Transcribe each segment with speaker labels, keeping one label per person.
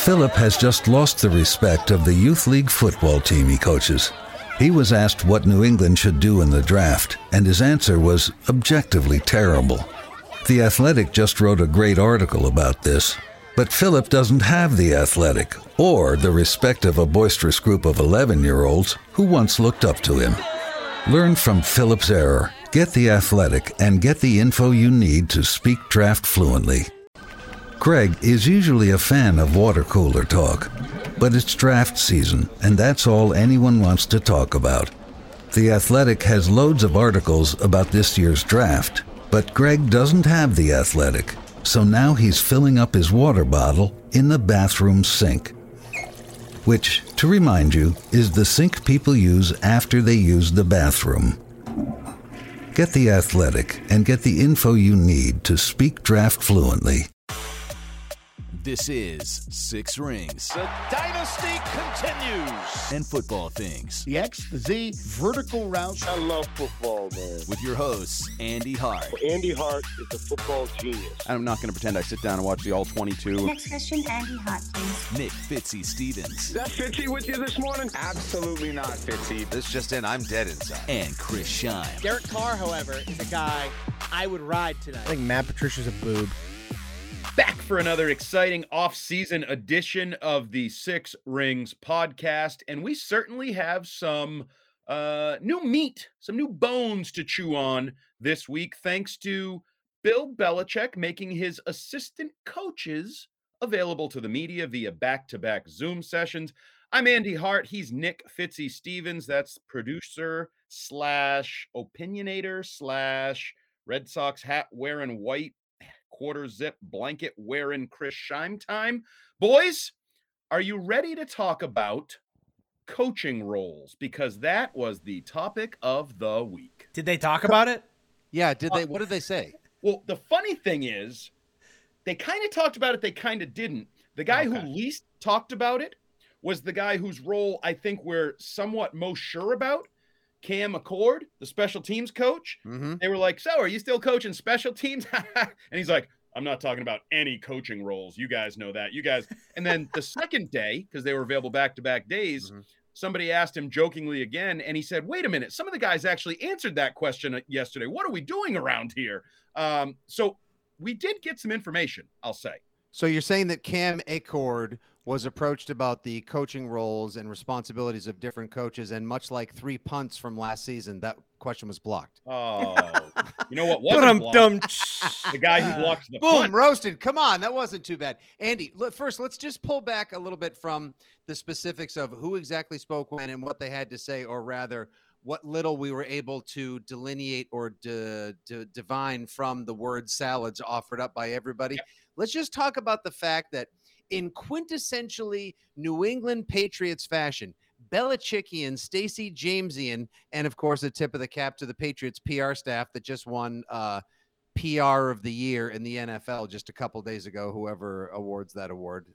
Speaker 1: Philip has just lost the respect of the youth league football team he coaches. He was asked what New England should do in the draft, and his answer was objectively terrible. The Athletic just wrote a great article about this, but Philip doesn't have the Athletic or the respect of a boisterous group of 11-year-olds who once looked up to him. Learn from Philip's error, get the Athletic, and get the info you need to speak draft fluently. Greg is usually a fan of water cooler talk, but it's draft season, and that's all anyone wants to talk about. The Athletic has loads of articles about this year's draft, but Greg doesn't have the Athletic, so now he's filling up his water bottle in the bathroom sink, which, to remind you, is the sink people use after they use the bathroom. Get the Athletic and get the info you need to speak draft fluently.
Speaker 2: This is Six Rings.
Speaker 3: The dynasty continues.
Speaker 2: And football things.
Speaker 3: The X, the Z, vertical routes.
Speaker 4: I love football, man.
Speaker 2: With your hosts, Andy Hart.
Speaker 4: Well, Andy Hart is a football genius.
Speaker 5: I'm not going to pretend I sit down and watch the All-22.
Speaker 6: Next question, Andy Hart, please.
Speaker 2: Nick Fitzy Stevens.
Speaker 4: Is that Fitzy with you this morning?
Speaker 7: Absolutely not, Fitzy. This just in, I'm dead inside.
Speaker 2: And Chris Scheim.
Speaker 8: Derek Carr, however, is a guy I would ride tonight.
Speaker 9: I think Matt Patricia's a boob.
Speaker 10: Back for another exciting off-season edition of the Six Rings podcast, and we certainly have some new meat, some new bones to chew on this week, thanks to Bill Belichick making his assistant coaches available to the media via back-to-back Zoom sessions. I'm Andy Hart. He's Nick Fitzy Stevens. That's producer / opinionator / Red Sox hat wearing white quarter zip blanket wearing Chris Scheim time. Boys, are you ready to talk about coaching roles? Because that was the topic of the week.
Speaker 8: Did they talk about it?
Speaker 5: Yeah, did they? What did they say?
Speaker 10: Well, the funny thing is, they kind of talked about it, they kind of didn't. The guy who least talked about it was the guy whose role I think we're somewhat most sure about, Cam McCord, the special teams coach.
Speaker 5: Mm-hmm.
Speaker 10: They were like, so are you still coaching special teams? And he's like, I'm not talking about any coaching roles. You guys know that. You guys. And then the second day, because they were available back-to-back days, somebody asked him jokingly again, and he said, wait a minute, some of the guys actually answered that question yesterday. What are we doing around here? So we did get some information, I'll say.
Speaker 5: So you're saying that Cam McCord was approached about the coaching roles and responsibilities of different coaches, and much like 3 punts from last season, that question was blocked.
Speaker 10: Oh, you know what wasn't blocked? The guy who blocked the
Speaker 5: Boom,
Speaker 10: punt.
Speaker 5: roasted. Come on, that wasn't too bad. Andy, first, let's just pull back a little bit from the specifics of who exactly spoke when and what they had to say, or rather, what little we were able to delineate or divine from the word salads offered up by everybody.
Speaker 10: Yep.
Speaker 5: Let's just talk about the fact that in quintessentially New England Patriots fashion, Belichickian, Stacey Jamesian, and of course, a tip of the cap to the Patriots PR staff that just won PR of the year in the NFL just a couple days ago, whoever awards that award.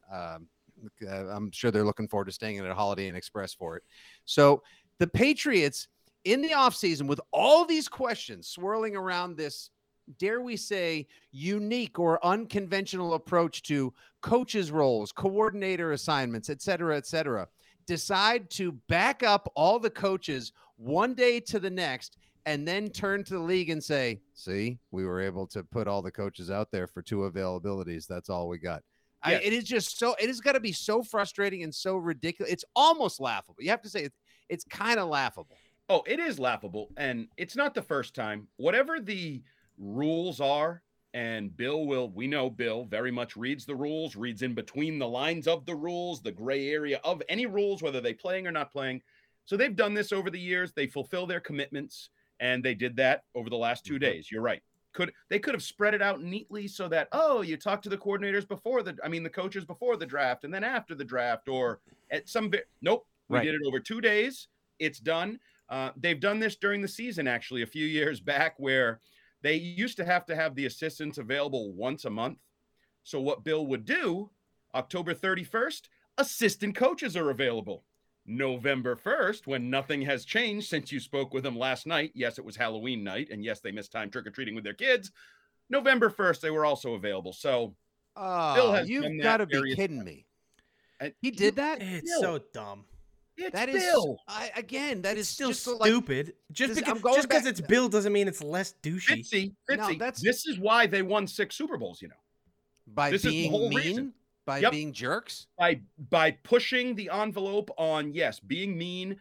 Speaker 5: I'm sure they're looking forward to staying at a Holiday Inn Express for it. So the Patriots in the offseason, with all these questions swirling around this, dare we say, unique or unconventional approach to coaches' roles, coordinator assignments, et cetera, decide to back up all the coaches one day to the next and then turn to the league and say, see, we were able to put all the coaches out there for 2 availabilities. That's all we got.
Speaker 10: Yes.
Speaker 5: It is just so, it has got to be so frustrating and so ridiculous. It's almost laughable. You have to say it's kind of laughable.
Speaker 10: Oh, it is laughable. And it's not the first time. Whatever the rules are, and we know Bill very much reads the rules, reads in between the lines of the rules, the gray area of any rules, whether they playing or not playing. So they've done this over the years. They fulfill their commitments, and they did that over the last 2 days. You're right. They could have spread it out neatly so that, you talk to the coordinators the coaches before the draft and then after the draft, or at some nope. We did it over 2 days. It's done. They've done this during the season, actually, a few years back, where they used to have the assistants available once a month. So what Bill would do, October 31st, assistant coaches are available. November 1st, when nothing has changed since you spoke with them last night. Yes, it was Halloween night, and yes, they missed time trick-or-treating with their kids. November 1st, they were also available. So Bill has
Speaker 5: you've got to be kidding me. He did that?
Speaker 8: It's so dumb.
Speaker 10: It's
Speaker 5: That
Speaker 10: Bill.
Speaker 5: that is
Speaker 8: Still
Speaker 5: just so, like,
Speaker 8: stupid. Just
Speaker 5: I'm
Speaker 8: because
Speaker 5: going back-
Speaker 8: it's Bill doesn't mean it's less douchey.
Speaker 10: Fitzy,
Speaker 5: No, that's-
Speaker 10: this is why they won 6 Super Bowls, you know.
Speaker 5: by
Speaker 10: this is the
Speaker 5: being
Speaker 10: whole
Speaker 5: mean,
Speaker 10: reason.
Speaker 5: by
Speaker 10: Yep.
Speaker 5: being jerks.
Speaker 10: By pushing the envelope on, yes, being mean,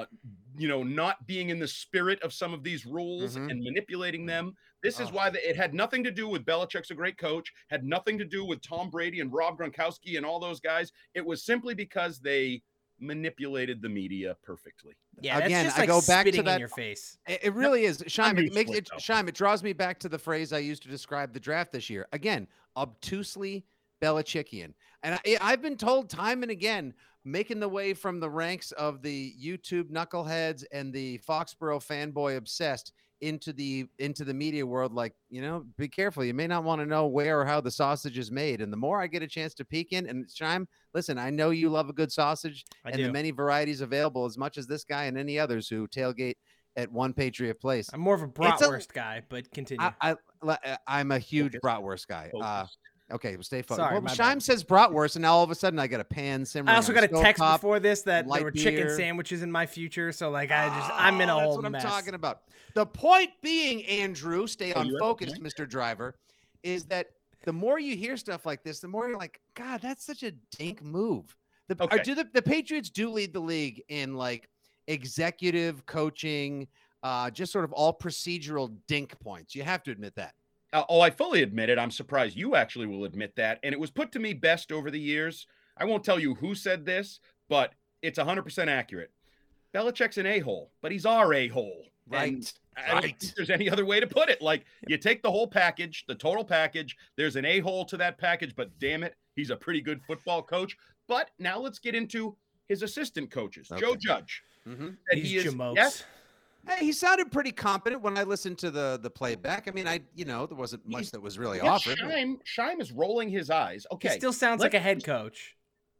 Speaker 10: not being in the spirit of some of these rules and manipulating them. This is why it had nothing to do with Belichick's a great coach, had nothing to do with Tom Brady and Rob Gronkowski and all those guys. It was simply because they manipulated the media perfectly.
Speaker 8: Yeah,
Speaker 5: Again,
Speaker 8: that's just
Speaker 5: I
Speaker 8: like
Speaker 5: go back to
Speaker 8: spitting
Speaker 5: that-
Speaker 8: in your face.
Speaker 5: It really is. Shime,
Speaker 10: used to it, though.
Speaker 5: Shime, it draws me back to the phrase I used to describe the draft this year. Again, obtusely Belichickian. And I've been told time and again, making the way from the ranks of the YouTube knuckleheads and the Foxborough fanboy obsessed into the media world, like, be careful. You may not want to know where or how the sausage is made. And the more I get a chance to peek in, and Shime, listen, I know you love a good sausage
Speaker 8: I
Speaker 5: and
Speaker 8: do.
Speaker 5: the many varieties available as much as this guy and any others who tailgate at One Patriot Place.
Speaker 8: I'm more of a bratwurst guy, but continue.
Speaker 5: I'm a huge
Speaker 10: Focus.
Speaker 5: bratwurst guy.
Speaker 10: Focus.
Speaker 5: Okay, well, stay focused.
Speaker 8: Sorry,
Speaker 5: Well,
Speaker 8: my
Speaker 5: Shime
Speaker 8: bad.
Speaker 5: says bratwurst, and now all of a sudden I got a pan simmering.
Speaker 8: I also got a text
Speaker 5: stovetop.
Speaker 8: before this that
Speaker 5: light
Speaker 8: there were chicken
Speaker 5: beer.
Speaker 8: sandwiches in my future. So like I'm in a
Speaker 5: That's
Speaker 8: whole
Speaker 5: what
Speaker 8: mess.
Speaker 5: I'm talking about. The point being, Andrew, stay on
Speaker 10: you have a
Speaker 5: focus,
Speaker 10: point?
Speaker 5: Mr. Driver, is that the more you hear stuff like this, the more you're like, God, that's such a dink move.
Speaker 10: Okay.
Speaker 5: The Patriots do lead the league in like executive coaching, just sort of all procedural dink points. You have to admit that.
Speaker 10: I fully admit it. I'm surprised you actually will admit that. And it was put to me best over the years. I won't tell you who said this, but it's 100% accurate. Belichick's an a-hole, but he's our a-hole. And I don't think there's any other way to put it. Like, you take the whole package, the total package, there's an a-hole to that package, but damn it, he's a pretty good football coach. But now let's get into his assistant coaches.
Speaker 5: Okay.
Speaker 10: Joe Judge.
Speaker 5: Mm-hmm.
Speaker 8: These jamokes.
Speaker 10: Yes,
Speaker 5: Hey, he sounded pretty competent when I listened to the playback. I mean, there wasn't much that was really offered.
Speaker 10: Shime is rolling his eyes.
Speaker 8: He
Speaker 10: Okay.
Speaker 8: still sounds like a head coach.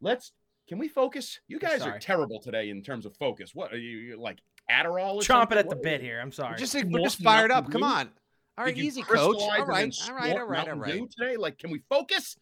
Speaker 10: Can we focus? You guys are
Speaker 8: sorry.
Speaker 10: terrible today in terms of focus. What are you like, Adderall or
Speaker 8: Chomping
Speaker 10: something?
Speaker 8: at the
Speaker 10: What-
Speaker 8: bit here. I'm sorry.
Speaker 5: We're just fired up.
Speaker 10: Mountain
Speaker 5: Come
Speaker 10: Dew?
Speaker 5: on. All right,
Speaker 10: Did you
Speaker 5: easy, coach.
Speaker 10: crystallize
Speaker 5: All right,
Speaker 10: and then
Speaker 5: all right, all right, all
Speaker 10: Mountain
Speaker 5: right.
Speaker 10: Dew today? Like, can we focus?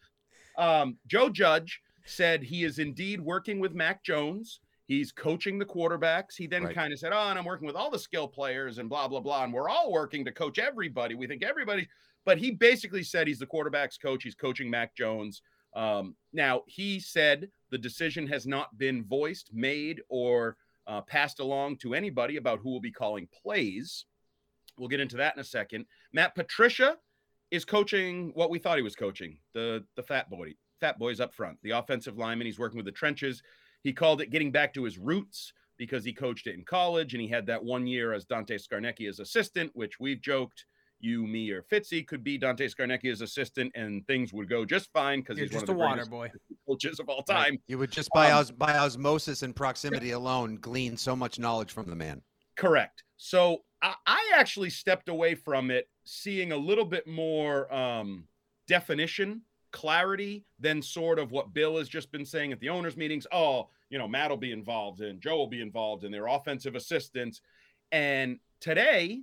Speaker 10: Joe Judge said he is indeed working with Mac Jones. He's coaching the quarterbacks. He then kind of said, and I'm working with all the skill players and blah, blah, blah. And we're all working to coach everybody. We think everybody. But he basically said he's the quarterback's coach. He's coaching Mac Jones. Now, he said the decision has not been voiced, made, or passed along to anybody about who will be calling plays. We'll get into that in a second. Matt Patricia is coaching what we thought he was coaching, the fat boys up front, the offensive lineman. He's working with the trenches. He called it getting back to his roots because he coached it in college, and he had that 1 year as Dante Scarnecchi as assistant, which we've joked you, me, or Fitzy could be Dante Scarnecchi as assistant, and things would go just fine because he's one
Speaker 8: just
Speaker 10: of
Speaker 8: a
Speaker 10: the
Speaker 8: water
Speaker 10: greatest
Speaker 8: boy
Speaker 10: coaches of all time.
Speaker 5: You would just by osmosis and proximity alone glean so much knowledge from the man.
Speaker 10: Correct. So I actually stepped away from it, seeing a little bit more definition, clarity than sort of what Bill has just been saying at the owners' meetings. Matt will be involved and Joe will be involved in their offensive assistants. And today,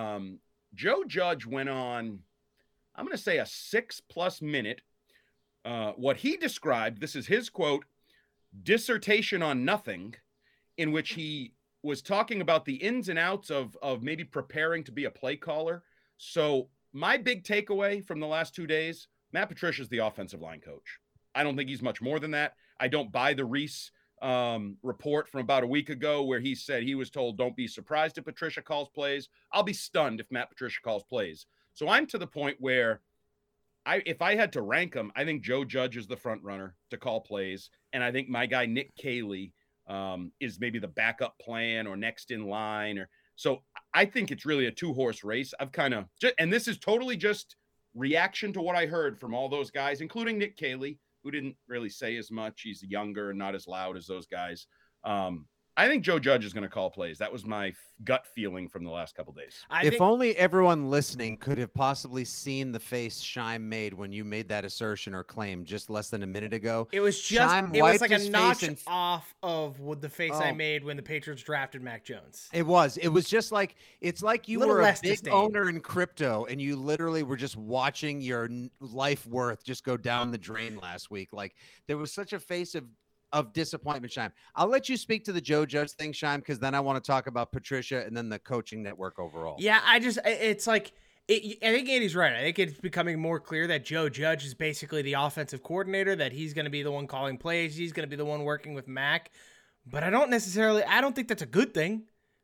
Speaker 10: Joe Judge went on, I'm going to say a 6+ minute, what he described, this is his quote, dissertation on nothing, in which he was talking about the ins and outs of maybe preparing to be a play caller. So my big takeaway from the last 2 days, Matt Patricia is the offensive line coach. I don't think he's much more than that. I don't buy the Reese report from about a week ago where he said he was told, don't be surprised if Patricia calls plays. I'll be stunned if Matt Patricia calls plays. So I'm to the point where if I had to rank them, I think Joe Judge is the front runner to call plays. And I think my guy, Nick Caley, is maybe the backup plan or next in line. So I think it's really a 2-horse race. And this is totally just reaction to what I heard from all those guys, including Nick Caley, who didn't really say as much. He's younger and not as loud as those guys. I think Joe Judge is going to call plays. That was my gut feeling from the last couple days.
Speaker 5: If only everyone listening could have possibly seen the face Shime made when you made that assertion or claim just less than a minute ago.
Speaker 8: It was just
Speaker 5: Shime
Speaker 8: it was
Speaker 5: wiped
Speaker 8: like a
Speaker 5: his
Speaker 8: notch
Speaker 5: face and
Speaker 8: off of what the face I made when the Patriots drafted Mac Jones.
Speaker 5: It was just like, it's like you
Speaker 8: Little
Speaker 5: were a
Speaker 8: less
Speaker 5: big
Speaker 8: disdain.
Speaker 5: owner in crypto and you literally were just watching your life worth just go down the drain last week. Like there was such a face of of disappointment, Shime. I'll let you speak to the Joe Judge thing, Shime, because then I want to talk about Patricia and then the coaching network overall.
Speaker 8: Yeah, it's like, I think Andy's right. I think it's becoming more clear that Joe Judge is basically the offensive coordinator, that he's going to be the one calling plays. He's going to be the one working with Mac. But I don't think that's a good thing.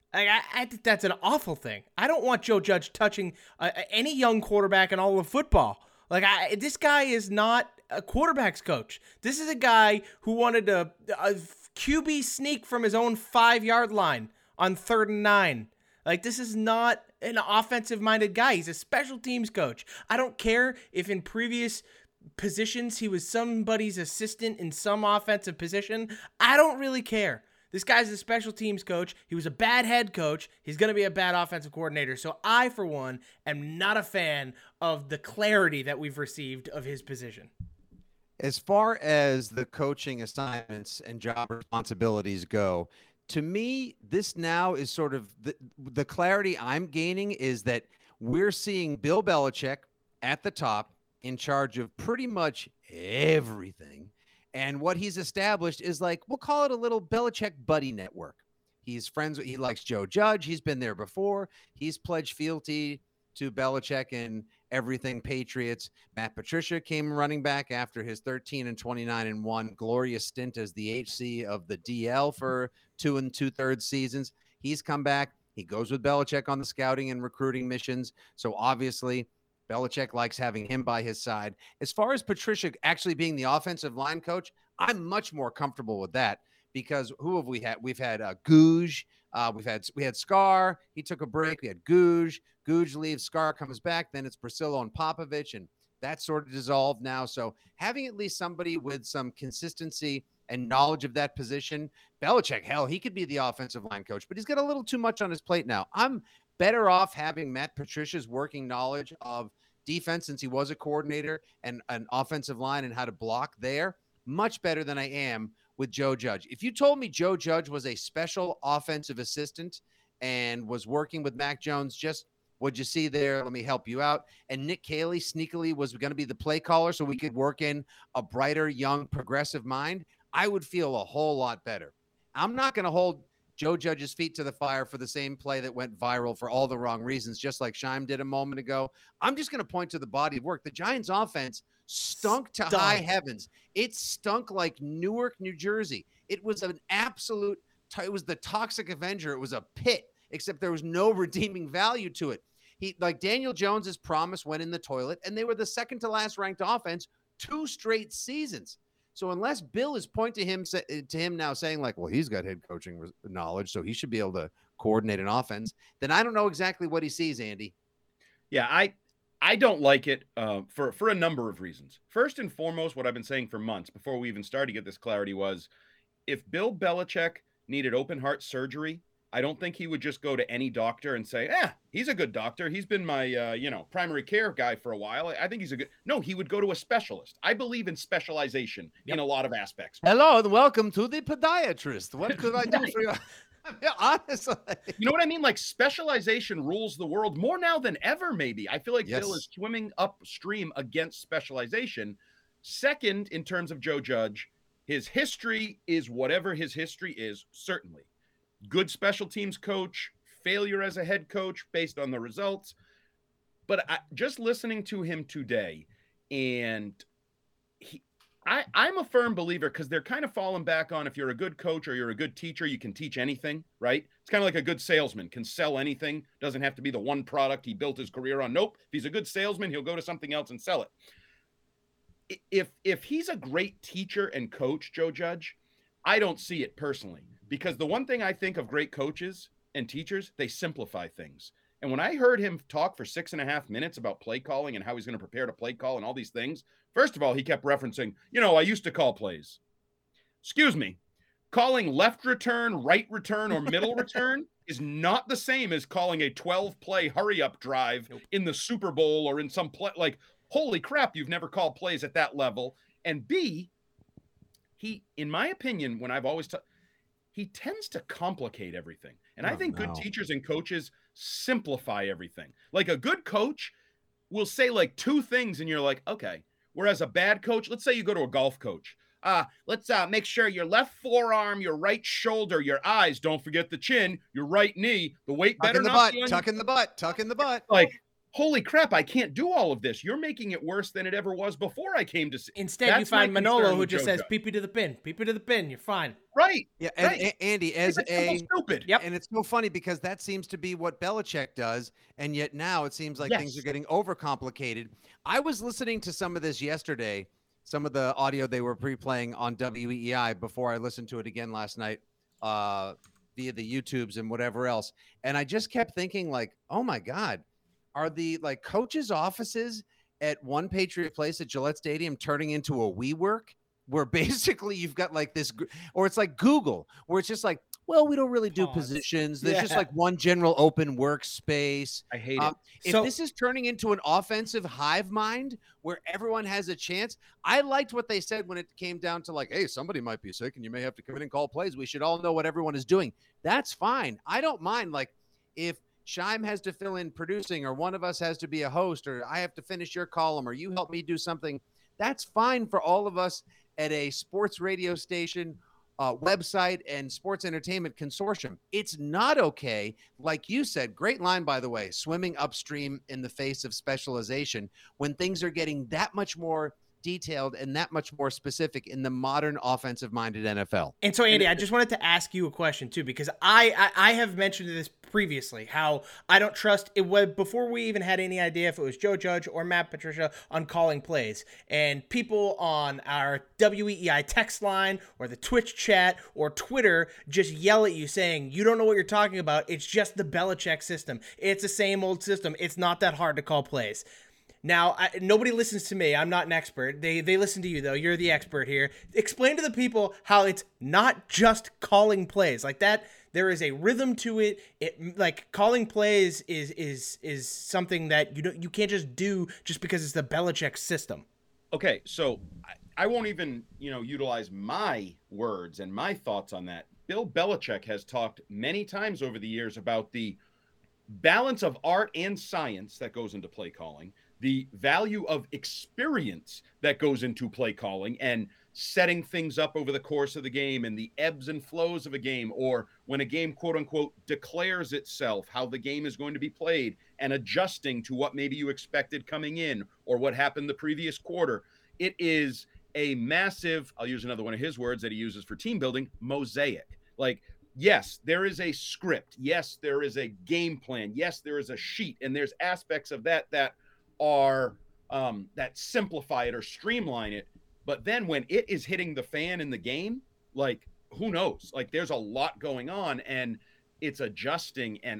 Speaker 8: I think that's an awful thing. I don't want Joe Judge touching any young quarterback in all of football. This guy is not a quarterback's coach. This is a guy who wanted a QB sneak from his own 5-yard line on 3rd and 9. This is not an offensive-minded guy. He's a special teams coach. I don't care if in previous positions he was somebody's assistant in some offensive position. I don't really care. This guy's a special teams coach. He was a bad head coach. He's going to be a bad offensive coordinator. So I, for one, am not a fan of the clarity that we've received of his position.
Speaker 5: As far as the coaching assignments and job responsibilities go, to me, this now is sort of the clarity I'm gaining is that we're seeing Bill Belichick at the top in charge of pretty much everything. And what he's established is we'll call it a little Belichick buddy network. He likes Joe Judge. He's been there before. He's pledged fealty to Belichick and everything Patriots. Matt Patricia came running back after his 13-29-1 glorious stint as the HC of the DL for 2 2/3 seasons. He's come back. He goes with Belichick on the scouting and recruiting missions. So obviously Belichick likes having him by his side. As far as Patricia actually being the offensive line coach, I'm much more comfortable with that because who have we had? We've had Gouge. We had Scar. He took a break. We had Gouge. Gouge leaves. Scar comes back. Then it's Priscilla and Popovich, and that's sort of dissolved now. So having at least somebody with some consistency and knowledge of that position, Belichick, hell, he could be the offensive line coach, but he's got a little too much on his plate now. I'm better off having Matt Patricia's working knowledge of defense since he was a coordinator and an offensive line and how to block there, much better than I am with Joe Judge. If you told me Joe Judge was a special offensive assistant and was working with Mac Jones, just what'd you see there? Let me help you out. And Nick Caley sneakily was going to be the play caller so we could work in a brighter, young, progressive mind, I would feel a whole lot better. I'm not going to hold Joe Judge's feet to the fire for the same play that went viral for all the wrong reasons, just like Shime did a moment ago. I'm just going to point to the body of work. The Giants offense stunk to high heavens. It stunk like Newark, New Jersey. It was an absolute, it was the Toxic Avenger. It was a pit, except there was no redeeming value to it. Like Daniel Jones's promise went in the toilet, and they were the second to last ranked offense 2 straight seasons. So unless Bill is pointing to him now saying well, he's got head coaching knowledge, so he should be able to coordinate an offense, then I don't know exactly what he sees, Andy.
Speaker 10: Yeah, I don't like it for a number of reasons. First and foremost, what I've been saying for months before we even started to get this clarity was if Bill Belichick needed open heart surgery, I don't think he would just go to any doctor and say, he's a good doctor. He's been my, primary care guy for a while. I think he's a good. No, he would go to a specialist. I believe in specialization in a lot of aspects.
Speaker 5: Hello and welcome to the podiatrist. What could I do for you? Honestly.
Speaker 10: You know what I mean? Specialization rules the world more now than ever, maybe. I feel like
Speaker 5: yes.
Speaker 10: Bill is swimming upstream against specialization. Second, in terms of Joe Judge, his history is whatever his history is, certainly. Good special teams coach, failure as a head coach based on the results. But just listening to him today, and I'm a firm believer because they're kind of falling back on if you're a good coach or you're a good teacher, you can teach anything, right? It's kind of like a good salesman can sell anything. Doesn't have to be the one product he built his career on. Nope. If he's a good salesman, he'll go to something else and sell it. If he's a great teacher and coach, Joe Judge, I don't see it personally. Because the one thing I think of great coaches and teachers, they simplify things. And when I heard him talk for 6.5 minutes about play calling and how he's going to prepare to play call and all these things, first of all, he kept referencing, I used to call plays. Excuse me. Calling left return, right return, or middle return is not the same as calling a 12-play hurry-up drive in the Super Bowl or in some play. Holy crap, you've never called plays at that level. And B, he, in my opinion, when I've always he tends to complicate everything. And I think good teachers and coaches simplify everything. Like a good coach will say 2 things and you're like, okay. Whereas a bad coach, let's say you go to a golf coach. let's make sure your left forearm, your right shoulder, your eyes, don't forget the chin, your right knee, the weight better not be on
Speaker 5: tuck in the butt.
Speaker 10: Like, holy crap, I can't do all of this. You're making it worse than it ever was before I came to see.
Speaker 8: Instead, you find Manolo who just says, pee-pee to the pin, you're fine.
Speaker 10: Right.
Speaker 5: Yeah, and Andy,
Speaker 10: stupid.
Speaker 5: Yep. And it's so funny because that seems to be what Belichick does, and yet now it seems like things are getting overcomplicated. I was listening to some of this yesterday, some of the audio they were pre-playing on WEEI before I listened to it again last night via the YouTubes and whatever else, and I just kept thinking, like, oh my God, are the coaches' offices at One Patriot Place at Gillette Stadium turning into a WeWork, where basically you've got like this, or it's like Google, where it's just like, well, we don't really do positions. There's just like one general open workspace.
Speaker 10: I hate it.
Speaker 5: If this is turning into an offensive hive mind where everyone has a chance, I liked what they said when it came down to like, hey, somebody might be sick and you may have to come in and call plays. We should all know what everyone is doing. That's fine. I don't mind. Like if Scheim has to fill in producing, or one of us has to be a host, or I have to finish your column, or you help me do something, that's fine for all of us at a sports radio station, website, and sports entertainment consortium. It's not okay, like you said, great line, by the way, swimming upstream in the face of specialization when things are getting that much more detailed and that much more specific in the modern offensive-minded NFL.
Speaker 8: And so, Andy, I just wanted to ask you a question, too, because I have mentioned this previously, how I don't trust it was before we even had any idea if it was Joe Judge or Matt Patricia on calling plays. And people on our WEEI text line or the Twitch chat or Twitter just yell at you saying, you don't know what you're talking about. It's just the Belichick system. It's the same old system. It's not that hard to call plays. Now, nobody listens to me. I'm not an expert. They listen to you, though. You're the expert here. Explain to the people how it's not just calling plays. Like that, there is a rhythm to it. Like calling plays is something that you can't just do just because it's the Belichick system.
Speaker 10: Okay, so I won't even, utilize my words and my thoughts on that. Bill Belichick has talked many times over the years about the balance of art and science that goes into play calling, the value of experience that goes into play calling and setting things up over the course of the game and the ebbs and flows of a game, or when a game, quote unquote, declares itself, how the game is going to be played and adjusting to what maybe you expected coming in or what happened the previous quarter. It is a massive, I'll use another one of his words that he uses for team building, mosaic. Like, yes, there is a script. Yes, there is a game plan. Yes, there is a sheet, and there's aspects of that are that simplify it or streamline it. But then when it is hitting the fan in the game, like, who knows? Like, there's a lot going on and it's adjusting. And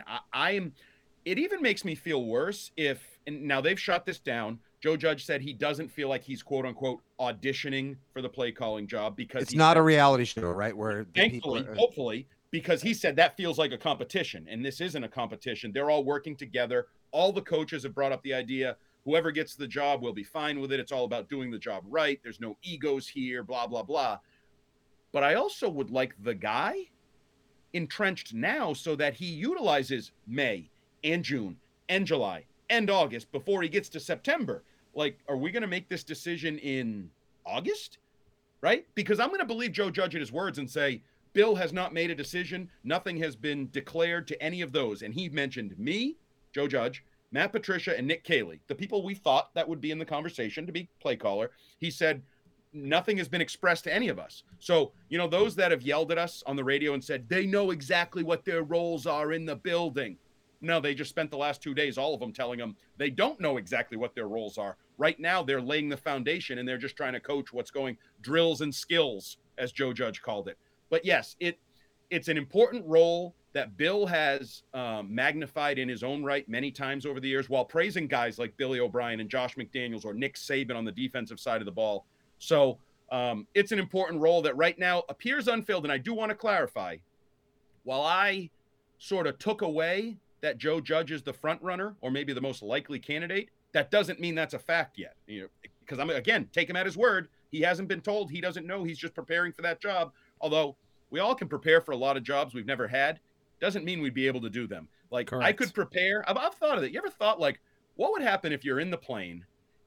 Speaker 10: it even makes me feel worse and now they've shut this down. Joe Judge said he doesn't feel like he's, quote unquote, auditioning for the play calling job because
Speaker 5: it's not a reality show, right? Where
Speaker 10: thankfully, hopefully, because he said that feels like a competition, and this isn't a competition. They're all working together. All the coaches have brought up the idea, whoever gets the job will be fine with it. It's all about doing the job right. There's no egos here, blah, blah, blah. But I also would like the guy entrenched now so that he utilizes May and June and July and August before he gets to September. Like, are we going to make this decision in August? Right? Because I'm going to believe Joe Judge at his words and say, Bill has not made a decision. Nothing has been declared to any of those. And he mentioned me, Joe Judge, Matt Patricia, and Nick Caley, the people we thought that would be in the conversation to be play caller. He said nothing has been expressed to any of us. So, those that have yelled at us on the radio and said they know exactly what their roles are in the building. No, they just spent the last 2 days, all of them, telling them they don't know exactly what their roles are. Right now, they're laying the foundation and they're just trying to coach what's going, drills and skills, as Joe Judge called it. But yes, it's an important role that Bill has magnified in his own right many times over the years, while praising guys like Billy O'Brien and Josh McDaniels or Nick Saban on the defensive side of the ball. So it's an important role that right now appears unfilled. And I do want to clarify, while I sort of took away that Joe Judge is the front runner or maybe the most likely candidate, that doesn't mean that's a fact yet. Because I'm, again, take him at his word. He hasn't been told. He doesn't know. He's just preparing for that job. Although we all can prepare for a lot of jobs we've never had. Doesn't mean we'd be able to do them. Like, correct. I could prepare. I've thought of it. You ever thought, like, what would happen if you're in the plane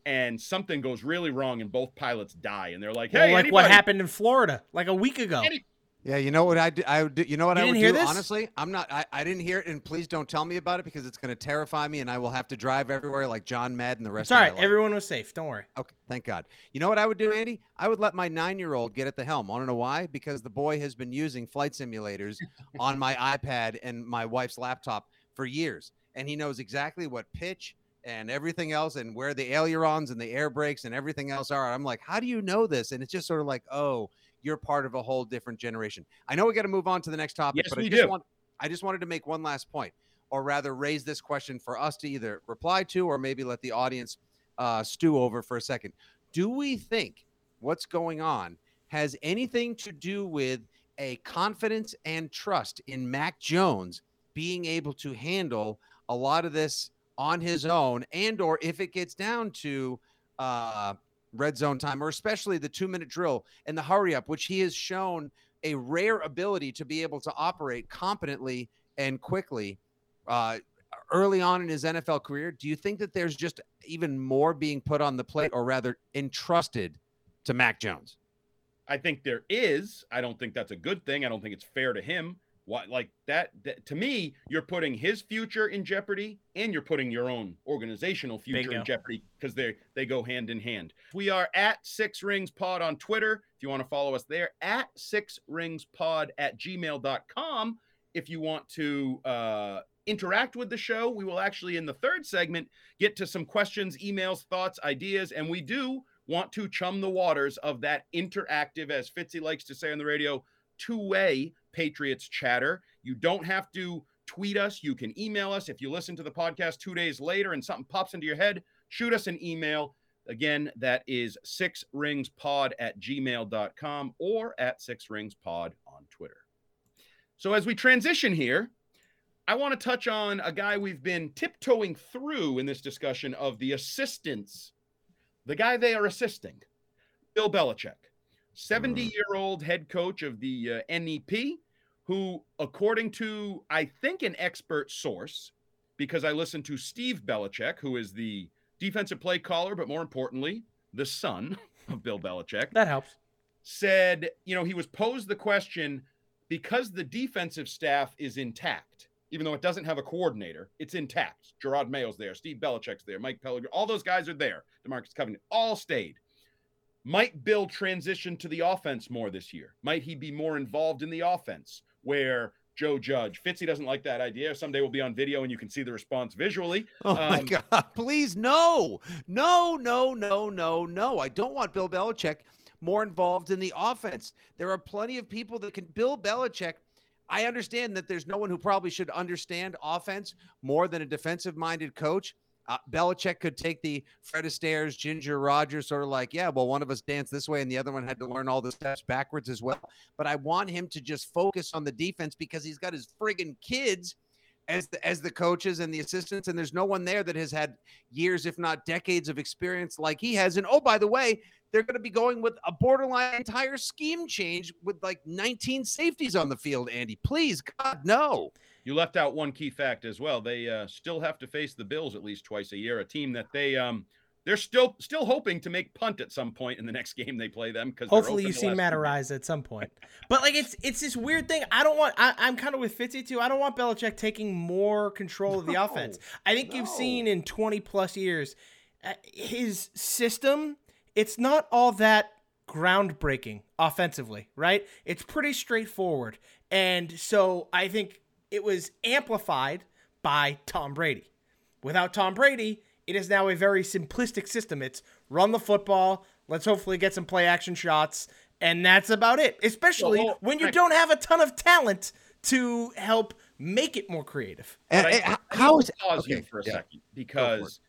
Speaker 10: and something goes really wrong and both pilots die, and they're like,
Speaker 8: Well,
Speaker 10: hey,
Speaker 8: like what
Speaker 10: anybody-
Speaker 8: happened in Florida like a week ago.
Speaker 5: Yeah, you know what I would do? You know what
Speaker 8: You
Speaker 5: I would
Speaker 8: didn't hear
Speaker 5: do?
Speaker 8: this?
Speaker 5: Honestly, I didn't hear it, and please don't tell me about it because it's going to terrify me, and I will have to drive everywhere like John Madden the rest
Speaker 8: It's all
Speaker 5: of
Speaker 8: right.
Speaker 5: my life.
Speaker 8: Everyone was safe. Don't worry.
Speaker 5: Okay, thank God. You know what I would do, Andy? I would let my 9-year-old get at the helm. Want to know why? Because the boy has been using flight simulators on my iPad and my wife's laptop for years, and he knows exactly what pitch and everything else and where the ailerons and the air brakes and everything else are. I'm like, how do you know this? And it's just sort of like, oh, you're part of a whole different generation. I know we got to move on to the next topic,
Speaker 10: Yes,
Speaker 5: but
Speaker 10: we
Speaker 5: I just wanted to make one last point, or rather raise this question for us to either reply to or maybe let the audience stew over for a second. Do we think what's going on has anything to do with a confidence and trust in Mac Jones being able to handle a lot of this on his own, and or if it gets down to red zone time, or especially the 2-minute drill and the hurry up, which he has shown a rare ability to be able to operate competently and quickly early on in his NFL career? Do you think that there's just even more being put on the plate, or rather entrusted to Mac Jones?
Speaker 10: I think there is. I don't think that's a good thing. I don't think it's fair to him. What, like that to me, you're putting his future in jeopardy, and you're putting your own organizational future in jeopardy, because they go hand in hand. We are at 6 Rings Pod on Twitter. If you want to follow us there, at 6ringspod@gmail.com. If you want to interact with the show, we will actually in the third segment get to some questions, emails, thoughts, ideas, and we do want to chum the waters of that interactive, as Fitzy likes to say on the radio, two-way Patriots chatter. You don't have to tweet us. You can email us. If you listen to the podcast 2 days later and something pops into your head, shoot us an email. Again, that is 6ringspod@gmail.com or at 6ringspod on Twitter. So as we transition here, I want to touch on a guy we've been tiptoeing through in this discussion of the assistants, the guy they are assisting, Bill Belichick, 70-year-old head coach of the NEP, who, according to, I think, an expert source, because I listened to Steve Belichick, who is the defensive play caller, but more importantly, the son of Bill Belichick.
Speaker 8: That helps.
Speaker 10: Said, he was posed the question, because the defensive staff is intact, even though it doesn't have a coordinator, it's intact. Gerard Mayo's there, Steve Belichick's there, Mike Pellegrini, all those guys are there. DeMarcus Covenant, all stayed. Might Bill transition to the offense more this year? Might he be more involved in the offense, where Joe Judge, Fitzy doesn't like that idea. Someday we'll be on video and you can see the response visually.
Speaker 5: Oh my God, please, no. I don't want Bill Belichick more involved in the offense. There are plenty of people that can. Bill Belichick, I understand that there's no one who probably should understand offense more than a defensive-minded coach. Belichick could take the Fred Astaire's, Ginger Rogers, sort of like, yeah, well, one of us danced this way and the other one had to learn all the steps backwards as well. But I want him to just focus on the defense, because he's got his friggin' kids as the coaches and the assistants, and there's no one there that has had years, if not decades, of experience like he has. And, oh, by the way, they're going to be going with a borderline entire scheme change with like 19 safeties on the field, Andy. Please, God, no.
Speaker 10: You left out one key fact as well. They still have to face the Bills at least twice a year, a team that they're still hoping to make punt at some point in the next game they play them. Because
Speaker 8: hopefully you see Matt Arise at some point. But like it's this weird thing. I'm kind of with Fitzy too. I don't want Belichick taking more control of the offense. I think you've seen in 20 plus years his system. It's not all that groundbreaking offensively, right? It's pretty straightforward, and so I think it was amplified by Tom Brady. Without Tom Brady, it is now a very simplistic system. It's run the football, let's hopefully get some play action shots, and that's about it, especially when you don't have a ton of talent to help make it more creative.
Speaker 10: How is pause you for a second, because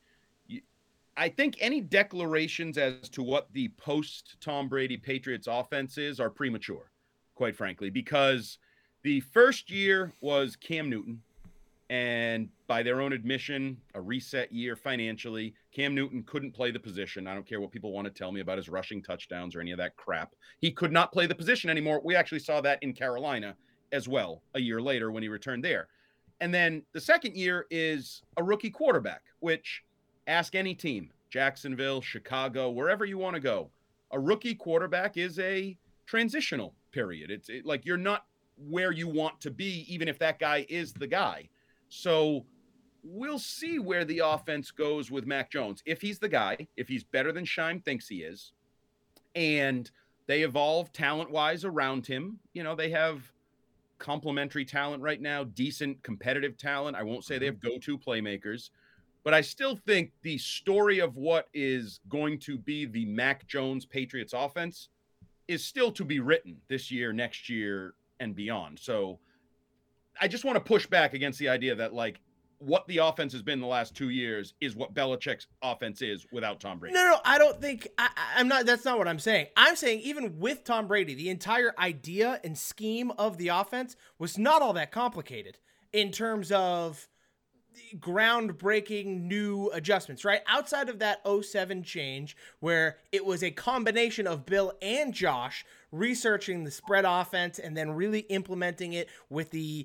Speaker 10: I think any declarations as to what the post-Tom Brady Patriots offense is are premature, quite frankly, because the first year was Cam Newton, and by their own admission, a reset year financially. Cam Newton couldn't play the position. I don't care what people want to tell me about his rushing touchdowns or any of that crap. He could not play the position anymore. We actually saw that in Carolina as well a year later when he returned there. And then the second year is a rookie quarterback, which ask any team. Jacksonville, Chicago, wherever you want to go. A rookie quarterback is a transitional period. It's like you're not where you want to be, even if that guy is the guy. So we'll see where the offense goes with Mac Jones. If he's the guy, if he's better than Scheim thinks he is, and they evolve talent-wise around him. You know, they have complementary talent right now, decent competitive talent. I won't say they have go-to playmakers, but I still think the story of what is going to be the Mac Jones Patriots offense is still to be written this year, next year, and beyond. So I just want to push back against the idea that, like, what the offense has been the last 2 years is what Belichick's offense is without Tom Brady.
Speaker 8: No, I don't think I'm not. That's not what I'm saying. I'm saying even with Tom Brady, the entire idea and scheme of the offense was not all that complicated in terms of groundbreaking new adjustments, right? Outside of that 07 change where it was a combination of Bill and Josh researching the spread offense and then really implementing it with the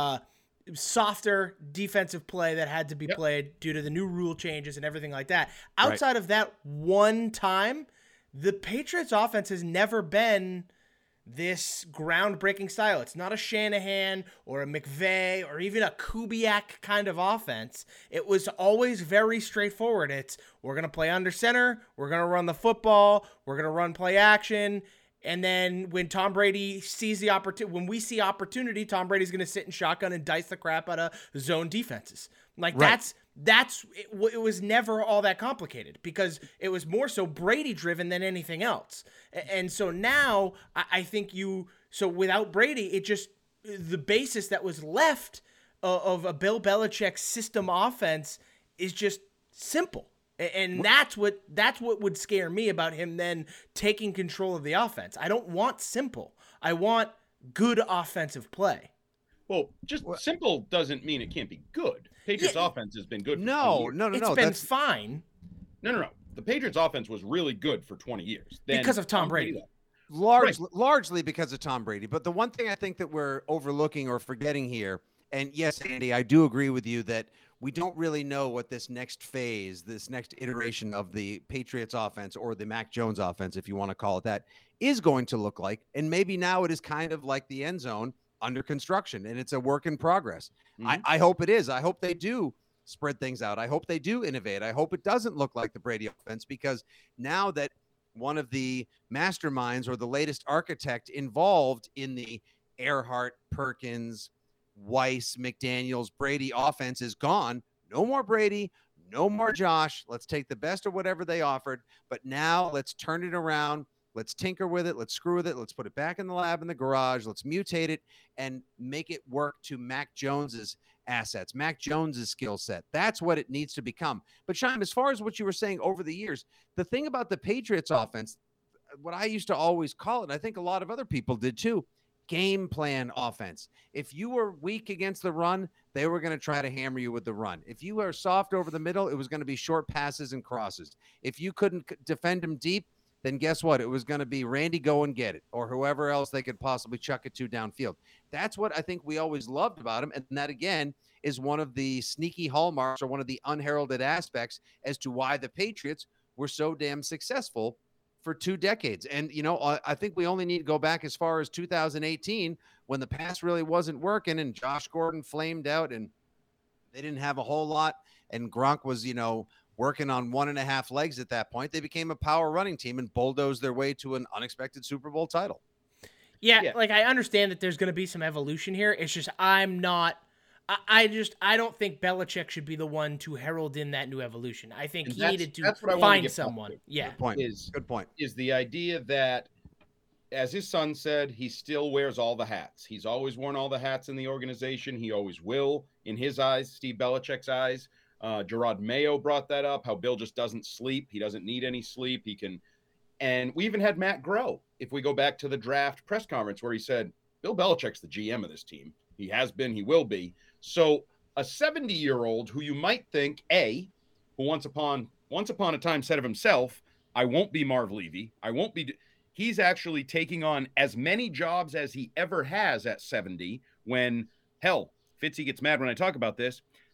Speaker 8: softer defensive play that had to be played due to the new rule changes and everything like that. Outside of that one time, the Patriots offense has never been this groundbreaking style. It's not a Shanahan or a McVay or even a Kubiak kind of offense. It was always very straightforward. It's, we're going to play under center, we're going to run the football, we're going to run play action. And then when Tom Brady sees the opportunity, when we see opportunity, Tom Brady's going to sit in shotgun and dice the crap out of zone defenses. Like it was never all that complicated because it was more so Brady driven than anything else. And so now I think so without Brady, it just, the basis that was left of a Bill Belichick system offense is just simple. And that's what would scare me about him then taking control of the offense. I don't want simple. I want good offensive play.
Speaker 10: Well, just simple doesn't mean it can't be good. Patriots offense has been good.
Speaker 5: No.
Speaker 8: It's been fine.
Speaker 10: No. The Patriots offense was really good for 20 years.
Speaker 8: Because of Tom Brady.
Speaker 5: Largely because of Tom Brady. But the one thing I think that we're overlooking or forgetting here, and yes, Andy, I do agree with you that we don't really know what this next phase, this next iteration of the Patriots offense or the Mac Jones offense, if you want to call it that, is going to look like. And maybe now it is kind of like the end zone under construction and it's a work in progress. Mm-hmm. I hope it is. I hope they do spread things out. I hope they do innovate. I hope it doesn't look like the Brady offense, because now that one of the masterminds or the latest architect involved in the Earhart, Perkins, Weiss, McDaniels, Brady offense is gone. No more Brady, no more Josh. Let's take the best of whatever they offered, but now let's turn it around. Let's tinker with it. Let's screw with it. Let's put it back in the lab in the garage. Let's mutate it and make it work to Mac Jones's assets, Mac Jones's skill set. That's what it needs to become. But Scheim, as far as what you were saying over the years, the thing about the Patriots offense, what I used to always call it, and I think a lot of other people did too, game plan offense. If you were weak against the run, they were going to try to hammer you with the run. If you were soft over the middle, it was going to be short passes and crosses. If you couldn't defend them deep, then guess what? It was going to be Randy, go and get it, or whoever else they could possibly chuck it to downfield. That's what I think we always loved about him. And that, again, is one of the sneaky hallmarks or one of the unheralded aspects as to why the Patriots were so damn successful for 2 decades. And, you know, I think we only need to go back as far as 2018 when the pass really wasn't working and Josh Gordon flamed out and they didn't have a whole lot. And Gronk was, you know, working on 1.5 legs at that point. They became a power running team and bulldozed their way to an unexpected Super Bowl title.
Speaker 8: Yeah. Like, I understand that there's going to be some evolution here. It's just, I don't think Belichick should be the one to herald in that new evolution. I think he needed to find someone. Yeah.
Speaker 5: Good point.
Speaker 10: Is the idea that, as his son said, he still wears all the hats. He's always worn all the hats in the organization. He always will, in his eyes, Steve Belichick's eyes. Gerard Mayo brought that up, how Bill just doesn't sleep. He doesn't need any sleep. He can, and we even had Matt Groh, if we go back to the draft press conference, where he said, Bill Belichick's the GM of this team. He has been, he will be. So a 70-year-old who you might think, who once upon a time said of himself, I won't be Marv Levy. He's actually taking on as many jobs as he ever has at 70 when, hell, Fitzy gets mad when I talk about this.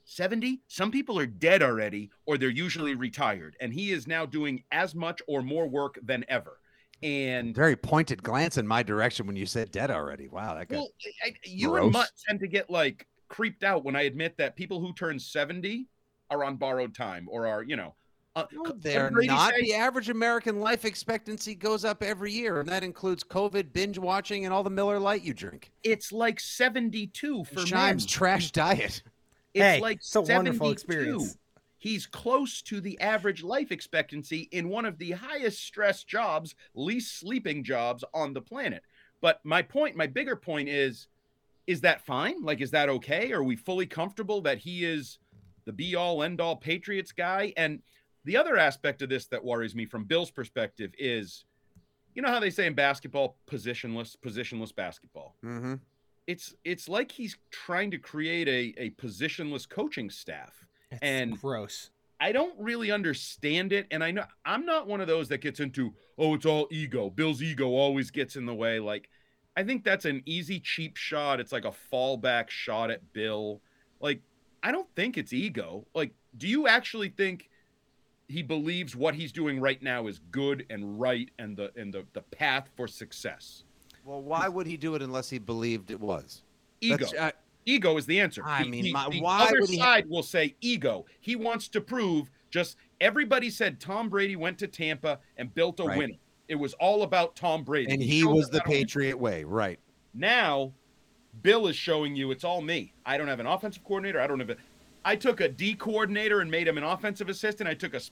Speaker 10: 70, some people are dead already, or they're usually retired. And he is now doing as much or more work than ever. And
Speaker 5: very pointed glance in my direction when you said dead already. Wow, that got
Speaker 10: you
Speaker 5: gross.
Speaker 10: and Mutt tend to get like creeped out when I admit that people who turn 70 are on borrowed time or are,
Speaker 5: no, they're not. The average American life expectancy goes up every year, and that includes COVID, binge watching, and all the Miller Lite you drink.
Speaker 10: It's like 72 for
Speaker 5: Shime's
Speaker 10: men.
Speaker 5: trash diet.
Speaker 10: It's like
Speaker 8: it's a
Speaker 10: 72.
Speaker 8: wonderful experience.
Speaker 10: He's close to the average life expectancy in one of the highest stress jobs, least sleeping jobs on the planet. But my bigger point is that fine? Like, is that okay? Are we fully comfortable that he is the be-all, end-all Patriots guy? And the other aspect of this that worries me from Bill's perspective is, you know how they say in basketball, positionless basketball.
Speaker 5: Mm-hmm.
Speaker 10: It's like he's trying to create a positionless coaching staff.
Speaker 8: It's gross.
Speaker 10: I don't really understand it. And I know I'm not one of those that gets into, oh, it's all ego. Bill's ego always gets in the way. Like, I think that's an easy, cheap shot. It's like a fallback shot at Bill. Like, I don't think it's ego. Like, do you actually think he believes what he's doing right now is good and right and the path for success?
Speaker 5: Well, why would he do it unless he believed it was?
Speaker 10: Ego. Ego is the answer.
Speaker 5: I mean,
Speaker 10: the
Speaker 5: why
Speaker 10: other
Speaker 5: would he
Speaker 10: side will say ego. He wants to prove just everybody said Tom Brady went to Tampa and built a winner. It was all about Tom Brady.
Speaker 5: And he was the Patriot way, right?
Speaker 10: Now, Bill is showing you it's all me. I don't have an offensive coordinator. I took a D coordinator and made him an offensive assistant. I took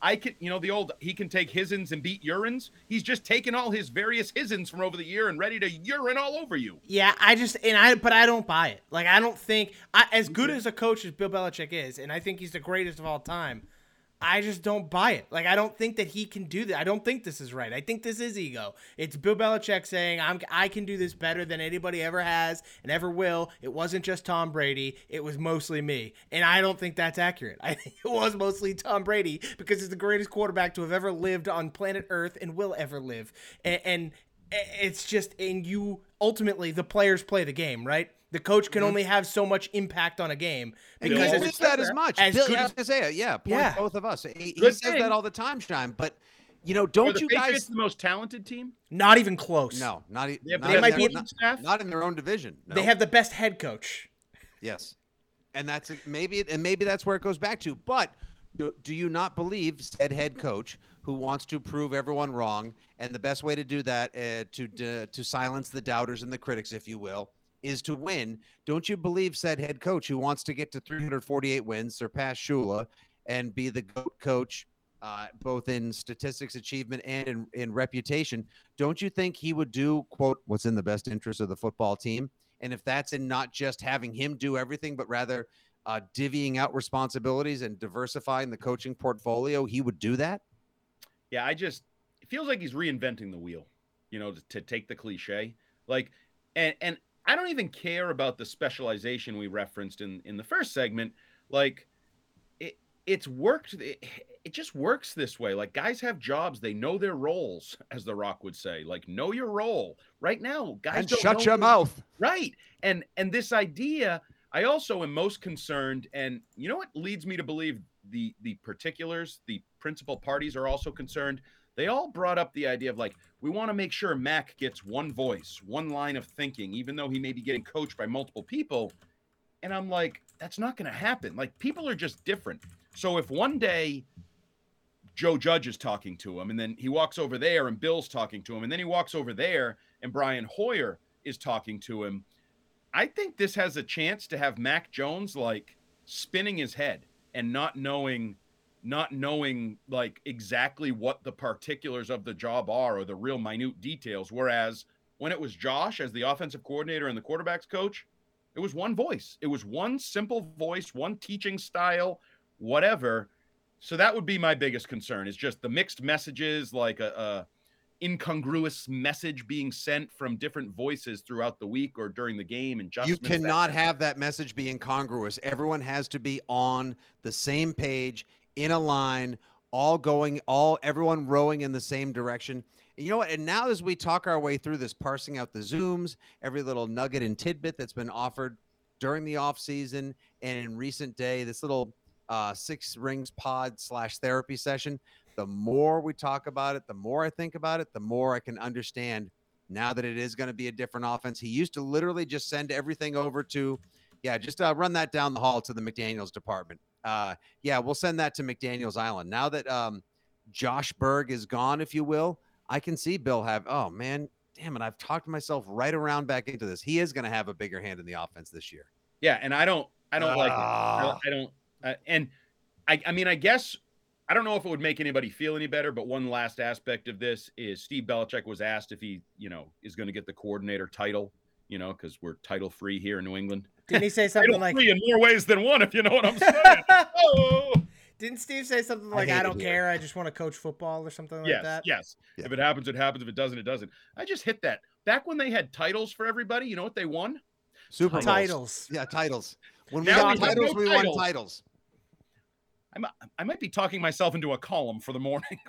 Speaker 10: he can take hisins and beat urines. He's just taken all his various hisins from over the year and ready to urine all over you.
Speaker 8: Yeah, but I don't buy it. Like, I don't think, as good as a coach as Bill Belichick is, and I think he's the greatest of all time, I just don't buy it. Like, I don't think that he can do that. I don't think this is right. I think this is ego. It's Bill Belichick saying, I can do this better than anybody ever has and ever will. It wasn't just Tom Brady. It was mostly me. And I don't think that's accurate. I think it was mostly Tom Brady because he's the greatest quarterback to have ever lived on planet Earth and will ever live. And it's just, and you, ultimately, the players play the game, right? The coach can only have so much impact on a game because
Speaker 5: he says that as much. Bill, I was gonna say it. Both of us. He says that all the time, Shime. But don't you guys
Speaker 10: the most talented team?
Speaker 8: Not even close.
Speaker 5: No, not
Speaker 8: they might be
Speaker 5: not in their own division. No.
Speaker 8: They have the best head coach.
Speaker 5: Yes, and that's maybe that's where it goes back to. But do you not believe said head coach who wants to prove everyone wrong, and the best way to do that to silence the doubters and the critics, if you will, is to win? Don't you believe said head coach who wants to get to 348 wins, surpass Shula, and be the GOAT coach, both in statistics, achievement, and in reputation? Don't you think he would do, quote, what's in the best interest of the football team? And if that's in not just having him do everything, but rather divvying out responsibilities and diversifying the coaching portfolio, he would do that?
Speaker 10: Yeah, it feels like he's reinventing the wheel, to take the cliche. Like, and I don't even care about the specialization we referenced in the first segment. Like, it's worked. It just works this way. Like, guys have jobs. They know their roles, as The Rock would say. Like, know your role. Right now, guys
Speaker 5: and
Speaker 10: don't
Speaker 5: shut
Speaker 10: know
Speaker 5: your mouth.
Speaker 10: Right. And this idea, I also am most concerned. And you know what leads me to believe the particulars, the principal parties are also concerned? They all brought up the idea of, like, we want to make sure Mac gets one voice, one line of thinking, even though he may be getting coached by multiple people. And I'm like, that's not going to happen. Like, people are just different. So if one day Joe Judge is talking to him, and then he walks over there and Bill's talking to him, and then he walks over there and Brian Hoyer is talking to him, I think this has a chance to have Mac Jones, like, spinning his head and not knowing like exactly what the particulars of the job are or the real minute details. Whereas when it was Josh as the offensive coordinator and the quarterback's coach, it was one voice. It was one simple voice, one teaching style, whatever. So that would be my biggest concern, is just the mixed messages, like a incongruous message being sent from different voices throughout the week or during the game. And
Speaker 5: you cannot have that message be incongruous. Everyone has to be on the same page, in a line, everyone rowing in the same direction. And you know what? And now as we talk our way through this, parsing out the Zooms, every little nugget and tidbit that's been offered, during the off season and in recent day, this little Six Rings pod / therapy session, the more we talk about it, the more I think about it, the more I can understand now that it is going to be a different offense. He used to literally just send everything over to, just run that down the hall to the McDaniels department. We'll send that to McDaniels Island. Now that Josh Berg is gone, if you will, I can see Bill oh man, damn it, I've talked myself right around back into this. He is going to have a bigger hand in the offense this year.
Speaker 10: Yeah, and I don't like it. I don't. I mean, I guess I don't know if it would make anybody feel any better, but one last aspect of this is Steve Belichick was asked if he, is going to get the coordinator title, because we're title free here in New England.
Speaker 8: Didn't he say something like
Speaker 10: in more ways than one, if you know what I'm saying? Oh.
Speaker 8: Didn't Steve say something like, I don't care, I just want to coach football or something like that?
Speaker 10: Yes. Yeah. If it happens, it happens. If it doesn't, it doesn't. I just hit that. Back when they had titles for everybody, you know what they won?
Speaker 5: Super
Speaker 8: titles.
Speaker 5: Yeah, titles. When we
Speaker 10: Now
Speaker 5: got
Speaker 10: we have
Speaker 5: titles,
Speaker 10: no
Speaker 5: we won titles.
Speaker 10: I might be talking myself into a column for the morning.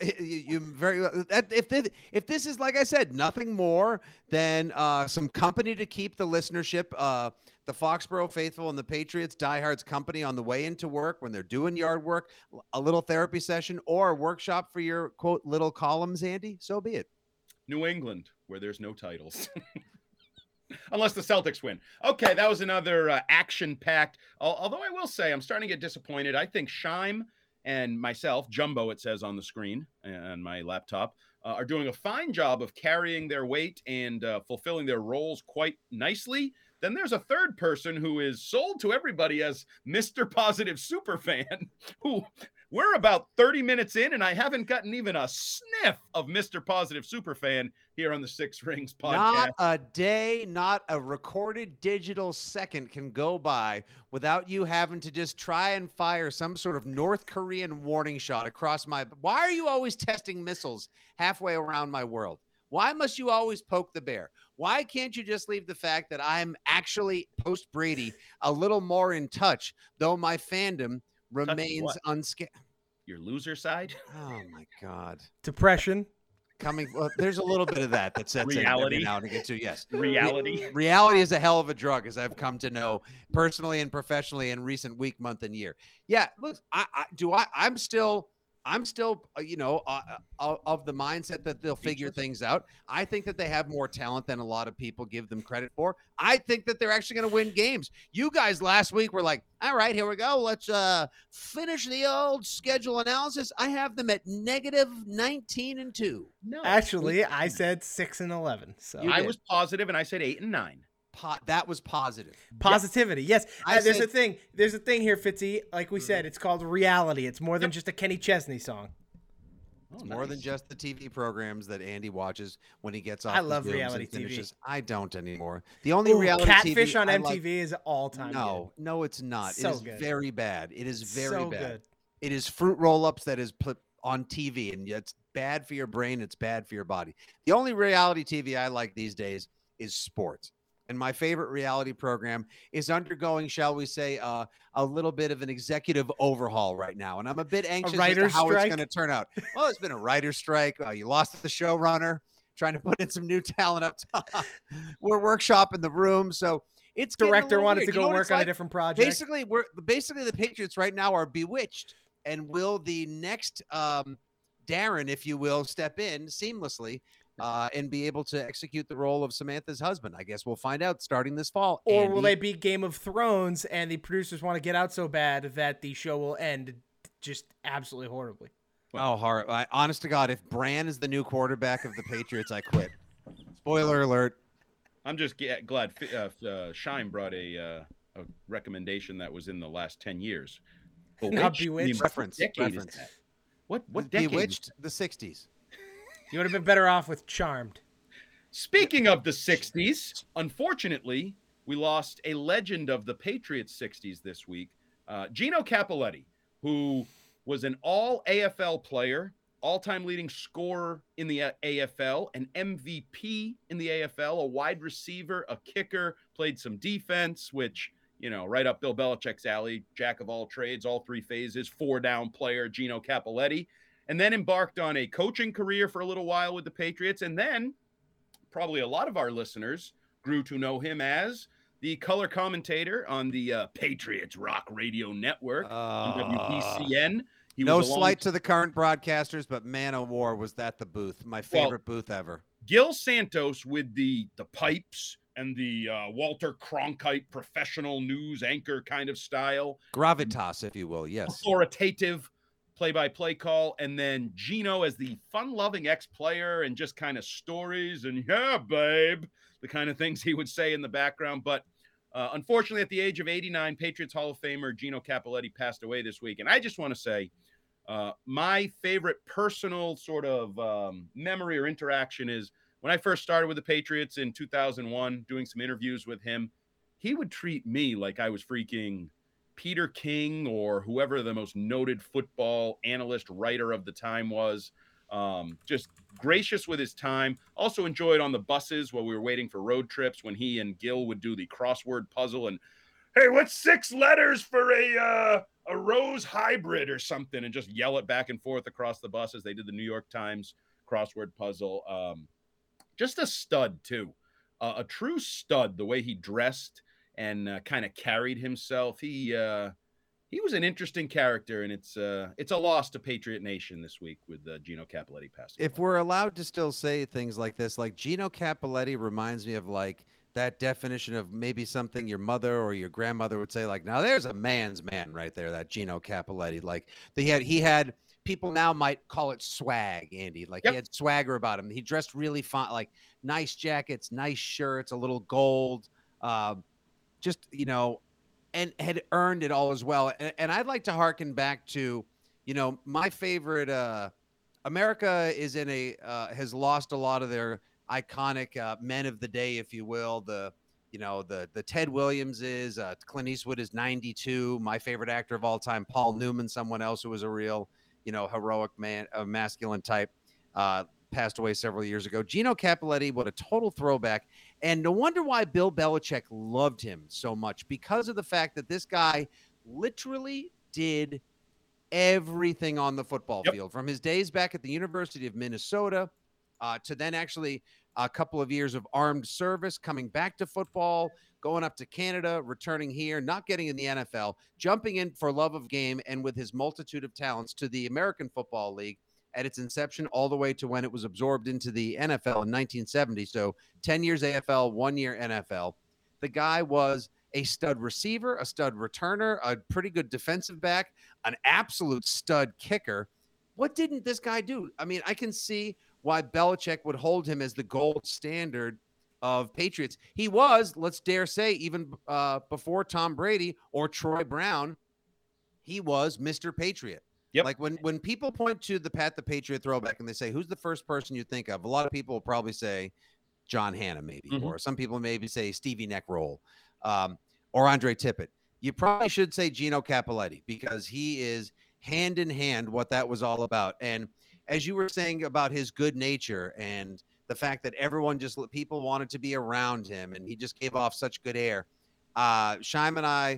Speaker 5: If this is, like I said, nothing more than some company to keep the listenership, the Foxborough faithful and the Patriots diehards company on the way into work when they're doing yard work, a little therapy session or a workshop for your quote little columns, Andy, so be it.
Speaker 10: New England, where there's no titles. Unless the Celtics win. Okay, that was another action-packed. Although I will say I'm starting to get disappointed. I think Scheim and myself, Jumbo it says on the screen on my laptop, are doing a fine job of carrying their weight and fulfilling their roles quite nicely. Then there's a third person who is sold to everybody as Mr. Positive Superfan, who we're about 30 minutes in, and I haven't gotten even a sniff of Mr. Positive Superfan here on the Six Rings podcast.
Speaker 5: Not a day, not a recorded digital second can go by without you having to just try and fire some sort of North Korean warning shot across my... Why are you always testing missiles halfway around my world? Why must you always poke the bear? Why can't you just leave the fact that I'm actually, post-Brady, a little more in touch, though my fandom remains unscathed?
Speaker 10: Your loser side?
Speaker 5: Oh, my God.
Speaker 8: Depression.
Speaker 5: There's a little bit of that sets
Speaker 10: reality.
Speaker 5: in every now and again, too, yes.
Speaker 10: Reality.
Speaker 5: Reality is a hell of a drug, as I've come to know personally and professionally in recent week, month, and year. Yeah, look, I'm still of the mindset that they'll figure things out. I think that they have more talent than a lot of people give them credit for. I think that they're actually going to win games. You guys last week were like, all right, here we go. Let's finish the old schedule analysis. I have them at -19-2.
Speaker 8: No, actually, I said 6-11. So
Speaker 10: I was positive, and I said 8-9.
Speaker 5: That was positive.
Speaker 8: Positivity, yes. There's a thing here, Fitzy. Like we said, it's called reality. It's more than just a Kenny Chesney song.
Speaker 5: It's more than just the TV programs that Andy watches when he gets off.
Speaker 8: I love reality TV.
Speaker 5: I don't anymore. The only reality
Speaker 8: Catfish
Speaker 5: TV
Speaker 8: on MTV is all time.
Speaker 5: No, it's not.
Speaker 8: So
Speaker 5: it is
Speaker 8: good.
Speaker 5: very bad. It is very bad.
Speaker 8: Good.
Speaker 5: It is fruit roll-ups that is put on TV, and it's bad for your brain. It's bad for your body. The only reality TV I like these days is sports. And my favorite reality program is undergoing, shall we say, a little bit of an executive overhaul right now. And I'm a bit anxious as to how it's going to turn out. Well, it's been a writer's strike. You lost the showrunner, trying to put in some new talent up top. We're workshopping the room. So it's
Speaker 8: director wanted to go work on a different project.
Speaker 5: Basically, the Patriots right now are bewitched. And will the next Darren, if you will, step in seamlessly and be able to execute the role of Samantha's husband? I guess we'll find out starting this fall.
Speaker 8: Or will they be Game of Thrones and the producers want to get out so bad that the show will end just absolutely horribly?
Speaker 5: Oh, horrible. Honest to God, if Bran is the new quarterback of the Patriots, I quit. Spoiler alert.
Speaker 10: I'm just glad Scheim brought a recommendation that was in the last 10 years.
Speaker 8: Not Bewitched.
Speaker 5: Reference.
Speaker 10: What decade?
Speaker 5: Bewitched, the 60s.
Speaker 8: You would have been better off with Charmed.
Speaker 10: Speaking of the 60s, unfortunately, we lost a legend of the Patriots 60s this week, Gino Cappelletti, who was an all-AFL player, all-time leading scorer in the AFL, an MVP in the AFL, a wide receiver, a kicker, played some defense, which, right up Bill Belichick's alley, jack of all trades, all three phases, 4-down player, Gino Cappelletti. And then embarked on a coaching career for a little while with the Patriots. And then probably a lot of our listeners grew to know him as the color commentator on the Patriots Rock Radio Network on WBCN.
Speaker 5: No slight to the current broadcasters, but man, oh war, was that the booth. My favorite booth ever.
Speaker 10: Gil Santos with the pipes and the Walter Cronkite professional news anchor kind of style.
Speaker 5: Gravitas, if you will, yes.
Speaker 10: Authoritative play-by-play call. And then Gino as the fun-loving ex-player and just kind of stories and, yeah, babe, the kind of things he would say in the background. But unfortunately, at the age of 89, Patriots Hall of Famer Gino Cappelletti passed away this week. And I just want to say, my favorite personal sort of memory or interaction is when I first started with the Patriots in 2001, doing some interviews with him. He would treat me like I was freaking Peter King or whoever the most noted football analyst writer of the time was. Just gracious with his time. Also enjoyed on the buses while we were waiting for road trips when he and Gil would do the crossword puzzle and, hey, what's 6 letters for a rose hybrid or something, and just yell it back and forth across the buses. They did the New York Times crossword puzzle. Just a stud too, a true stud, the way he dressed and kind of carried himself. He was an interesting character, and it's a loss to Patriot Nation this week with Gino Cappelletti passing away.
Speaker 5: If we're allowed to still say things like this, like Gino Cappelletti reminds me of like that definition of maybe something your mother or your grandmother would say, like, now there's a man's man right there, that Gino Cappelletti. Like he had people now might call it swag, Andy. Like, he had swagger about him. He dressed really fine, like nice jackets, nice shirts, a little gold, just, you know, and had earned it all as well. And I'd like to harken back to, you know, my favorite, America is in has lost a lot of their iconic men of the day, if you will. The Ted Williamses, Clint Eastwood is 92. My favorite actor of all time, Paul Newman, someone else who was a real, you know, heroic man, a masculine type, passed away several years ago. Gino Cappelletti, what a total throwback. And no wonder why Bill Belichick loved him so much, because of the fact that this guy literally did everything on the football field, from his days back at the University of Minnesota to then actually a couple of years of armed service, coming back to football, going up to Canada, returning here, not getting in the NFL, jumping in for love of game, and with his multitude of talents to the American Football League at its inception all the way to when it was absorbed into the NFL in 1970. So 10 years AFL, 1 year NFL. The guy was a stud receiver, a stud returner, a pretty good defensive back, an absolute stud kicker. What didn't this guy do? I mean, I can see why Belichick would hold him as the gold standard of Patriots. He was, let's dare say, even before Tom Brady or Troy Brown, he was Mr. Patriot. Like when people point to the Pat the Patriot throwback and they say, who's the first person you think of? A lot of people will probably say John Hanna, maybe, or some people maybe say Stevie Neckroll, or Andre Tippett. You probably should say Gino Cappelletti, because he is hand in hand what that was all about. And as you were saying about his good nature and the fact that people wanted to be around him and he just gave off such good air. Shime and I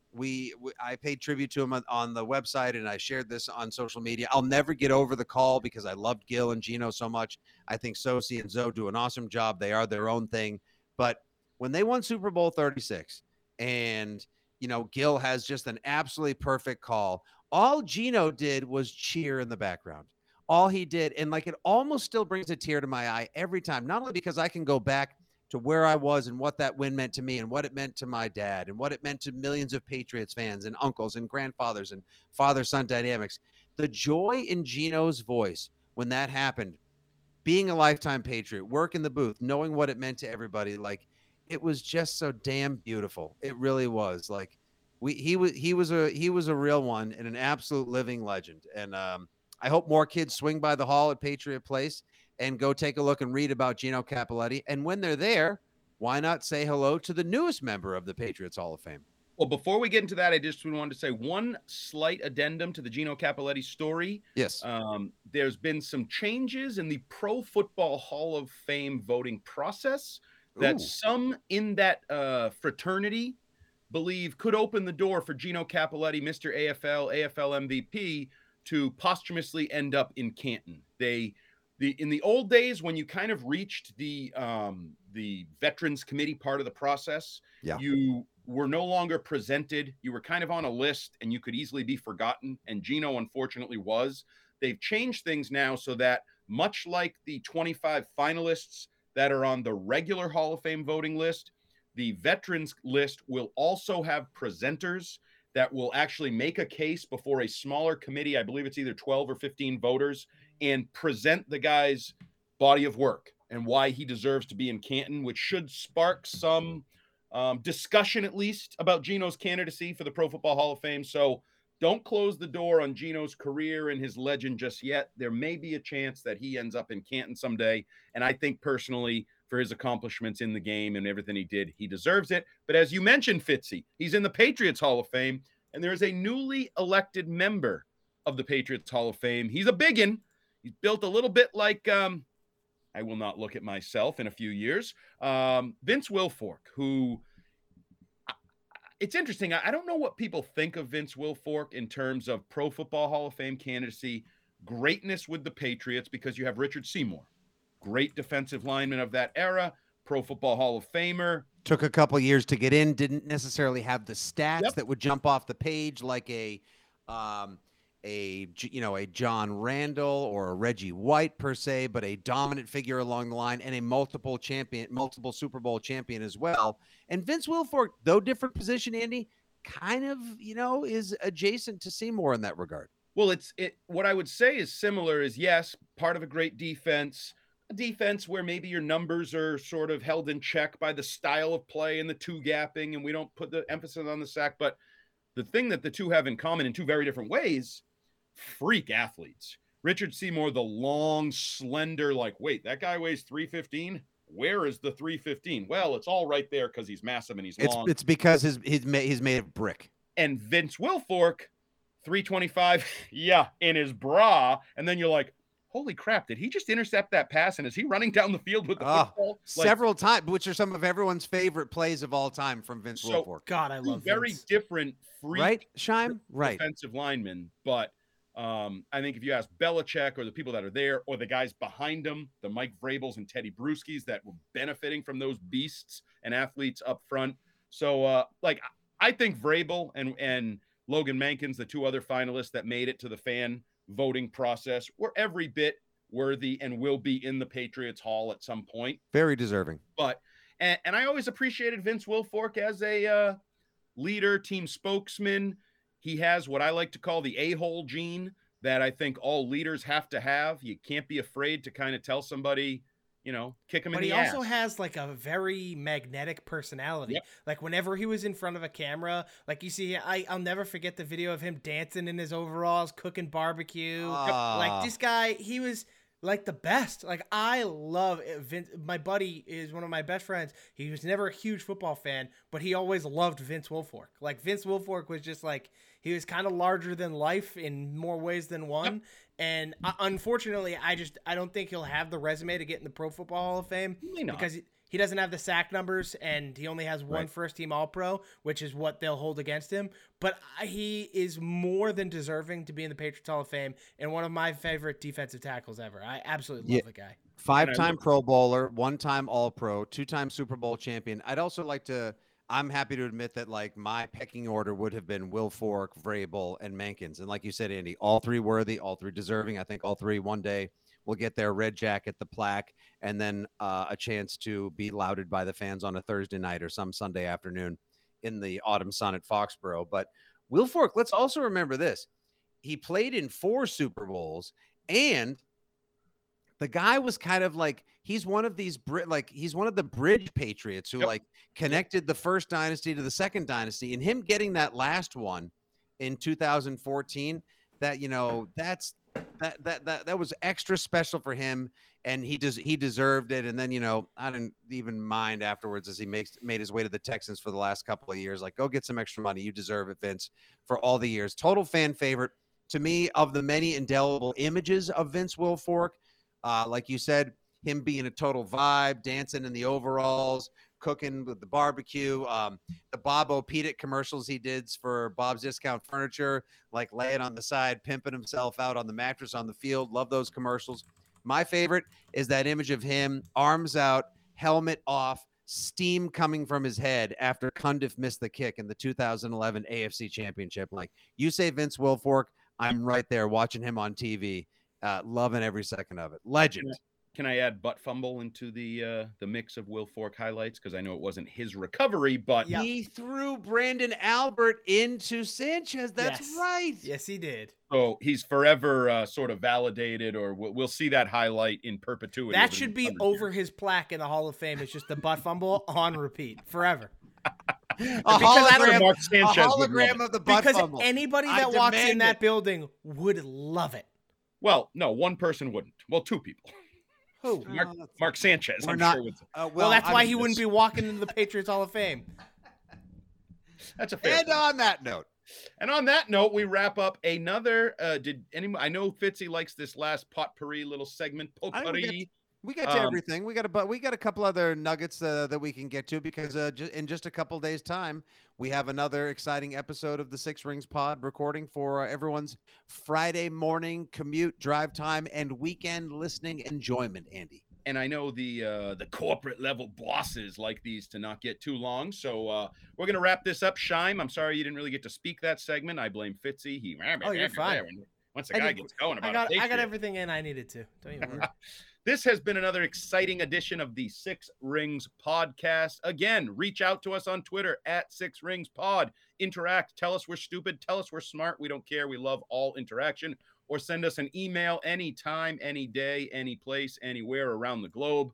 Speaker 5: paid tribute to him on the website, and I shared this on social media. I'll never get over the call because I loved Gil and Gino so much. I think Sosi and Zoe do an awesome job. They are their own thing. But when they won Super Bowl 36 and, you know, Gil has just an absolutely perfect call, all Gino did was cheer in the background. All he did. And like, it almost still brings a tear to my eye every time, not only because I can go back to where I was and what that win meant to me and what it meant to my dad and what it meant to millions of Patriots fans and uncles and grandfathers and father-son dynamics. The joy in Gino's voice when that happened, being a lifetime Patriot, work in the booth, knowing what it meant to everybody, like, it was just so damn beautiful. It really was. Like, he was a real one and an absolute living legend. And I hope more kids swing by the hall at Patriot Place and go take a look and read about Gino Cappelletti. And when they're there, why not say hello to the newest member of the Patriots Hall of Fame?
Speaker 10: Well, before we get into that, I just wanted to say one slight addendum to the Gino Cappelletti story.
Speaker 5: Yes.
Speaker 10: There's been some changes in the Pro Football Hall of Fame voting process that some in that fraternity believe could open the door for Gino Cappelletti, Mr. AFL MVP, to posthumously end up in Canton. They in the old days when you kind of reached the Veterans Committee part of the process, you were no longer presented. You were kind of on a list and you could easily be forgotten. And Geno, unfortunately, was. They've changed things now so that much like the 25 finalists that are on the regular Hall of Fame voting list, the Veterans list will also have presenters that will actually make a case before a smaller committee. I believe it's either 12 or 15 voters, and present the guy's body of work and why he deserves to be in Canton, which should spark some discussion at least about Geno's candidacy for the Pro Football Hall of Fame. So don't close the door on Geno's career and his legend just yet. There may be a chance that he ends up in Canton someday. And I think personally, for his accomplishments in the game and everything he did, he deserves it. But as you mentioned, Fitzy, he's in the Patriots Hall of Fame, and there is a newly elected member of the Patriots Hall of Fame. He's a biggin. He's built a little bit like, I will not look at myself in a few years, Vince Wilfork, who, it's interesting. I don't know what people think of Vince Wilfork in terms of Pro Football Hall of Fame candidacy, greatness with the Patriots, because you have Richard Seymour, great defensive lineman of that era, Pro Football Hall of Famer.
Speaker 5: Took a couple years to get in, didn't necessarily have the stats that would jump off the page like a John Randall or a Reggie White per se, but a dominant figure along the line and a multiple Super Bowl champion as well. And Vince Wilfork, though different position, Andy, kind of, is adjacent to Seymour in that regard.
Speaker 10: Well, what I would say is similar is, yes, part of a great defense, a defense where maybe your numbers are sort of held in check by the style of play and the two gapping, and we don't put the emphasis on the sack. But the thing that the two have in common in two very different ways, freak athletes. Richard Seymour, the long, slender, wait, that guy weighs 315? Where is the 315? Well, it's all right there because he's massive and he's long.
Speaker 5: It's because he's made of brick.
Speaker 10: And Vince Wilfork, 325, in his bra. And then you're like, holy crap, did he just intercept that pass? And is he running down the field with the football?
Speaker 5: Several times, which are some of everyone's favorite plays of all time from Vince Wilfork.
Speaker 8: God, I love
Speaker 10: very
Speaker 8: Vince.
Speaker 10: Different freak
Speaker 5: right, Scheim? Right.
Speaker 10: defensive linemen. But I think if you ask Belichick or the people that are there or the guys behind them, the Mike Vrabels and Teddy Bruschi's that were benefiting from those beasts and athletes up front. So, I think Vrabel and Logan Mankins, the two other finalists that made it to the fan voting process, were every bit worthy and will be in the Patriots Hall at some point.
Speaker 5: Very deserving.
Speaker 10: But, and I always appreciated Vince Wilfork as a leader, team spokesman. He has what I like to call the a-hole gene that I think all leaders have to have. You can't be afraid to kind of tell somebody, kick him in the ass.
Speaker 8: But he also has a very magnetic personality.
Speaker 10: Yep.
Speaker 8: Like whenever he was in front of a camera, you see, I'll never forget the video of him dancing in his overalls, cooking barbecue. This guy, he was the best. I love Vince. My buddy is one of my best friends. He was never a huge football fan, but he always loved Vince Wilfork. Vince Wilfork was just he was kind of larger than life in more ways than one. Yep. And unfortunately, I don't think he'll have the resume to get in the Pro Football Hall of Fame because he doesn't have the sack numbers and he only has one first-team All-Pro, which is what they'll hold against him. But he is more than deserving to be in the Patriots Hall of Fame and one of my favorite defensive tackles ever. I absolutely love the guy.
Speaker 5: 5-time Pro Bowler, 1-time All-Pro, 2-time Super Bowl champion. I'd also like to – I'm happy to admit that my pecking order would have been Wilfork, Vrabel, and Mankins. And like you said, Andy, all three worthy, all three deserving. I think all three one day will get their red jacket, the plaque, and then a chance to be lauded by the fans on a Thursday night or some Sunday afternoon in the autumn sun at Foxborough. But Wilfork, let's also remember this. He played in 4 Super Bowls, and the guy was kind of he's one of these he's one of the bridge Patriots who connected the first dynasty to the second dynasty, and him getting that last one in 2014, that that was extra special for him, and he deserved it. And then I didn't even mind afterwards as he made his way to the Texans for the last couple of years. Go get some extra money, you deserve it, Vince, for all the years. Total fan favorite to me of the many indelible images of Vince Wilfork. Like you said, him being a total vibe, dancing in the overalls, cooking with the barbecue, the Bob Opedic commercials he did for Bob's Discount Furniture, laying on the side, pimping himself out on the mattress on the field. Love those commercials. My favorite is that image of him, arms out, helmet off, steam coming from his head after Cundiff missed the kick in the 2011 AFC Championship. Like, you say Vince Wilfork, I'm right there watching him on TV, loving every second of it. Legend.
Speaker 10: Can I add butt fumble into the mix of Wilfork highlights? Because I know it wasn't his recovery, but
Speaker 5: he threw Brandon Albert into Sanchez. That's right.
Speaker 8: Yes, he did.
Speaker 10: So he's forever sort of validated, or we'll see that highlight in perpetuity.
Speaker 8: That should be over his plaque in the Hall of Fame. It's just the butt fumble on repeat forever.
Speaker 5: A hologram of the butt fumble.
Speaker 8: Because anybody that walks in that building would love it.
Speaker 10: Well, no, one person wouldn't. Well, two people.
Speaker 8: Who?
Speaker 10: Mark Sanchez.
Speaker 5: Sure
Speaker 8: well, that's why he wouldn't be walking into the Patriots Hall of Fame.
Speaker 10: That's a fair
Speaker 5: And
Speaker 10: point.
Speaker 5: on that note,
Speaker 10: we wrap up another. I know Fitzy likes this last potpourri little segment. Potpourri.
Speaker 5: We got to everything. We got a couple other nuggets that we can get to because in just a couple days' time, we have another exciting episode of the Six Rings Pod recording for everyone's Friday morning commute, drive time, and weekend listening enjoyment, Andy.
Speaker 10: And I know the corporate level bosses like these to not get too long. So we're going to wrap this up. Shime, I'm sorry you didn't really get to speak that segment. I blame Fitzy.
Speaker 8: You're fine.
Speaker 10: Once the guy gets going
Speaker 8: I got everything in I needed to. Don't even worry.
Speaker 10: This has been another exciting edition of the Six Rings Podcast. Again, reach out to us on Twitter at Six Rings Pod. Interact. Tell us we're stupid. Tell us we're smart. We don't care. We love all interaction. Or send us an email anytime, any day, any place, anywhere around the globe.